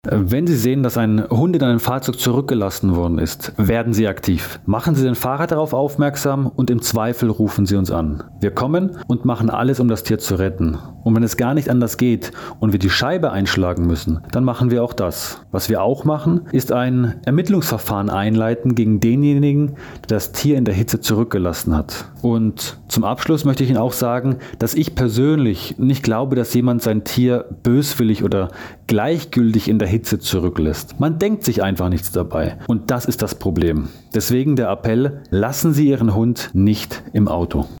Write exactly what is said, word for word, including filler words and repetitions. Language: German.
Wenn Sie sehen, dass ein Hund in einem Fahrzeug zurückgelassen worden ist, werden Sie aktiv. Machen Sie den Fahrer darauf aufmerksam und im Zweifel rufen Sie uns an. Wir kommen und machen alles, um das Tier zu retten. Und wenn es gar nicht anders geht und wir die Scheibe einschlagen müssen, dann machen wir auch das. Was wir auch machen, ist ein Ermittlungsverfahren einleiten gegen denjenigen, der das Tier in der Hitze zurückgelassen hat. Und zum Abschluss möchte ich Ihnen auch sagen, dass ich persönlich nicht glaube, dass jemand sein Tier böswillig oder gleichgültig in der Hitze zurücklässt. Man denkt sich einfach nichts dabei. Und das ist das Problem. Deswegen der Appell, lassen Sie Ihren Hund nicht im Auto.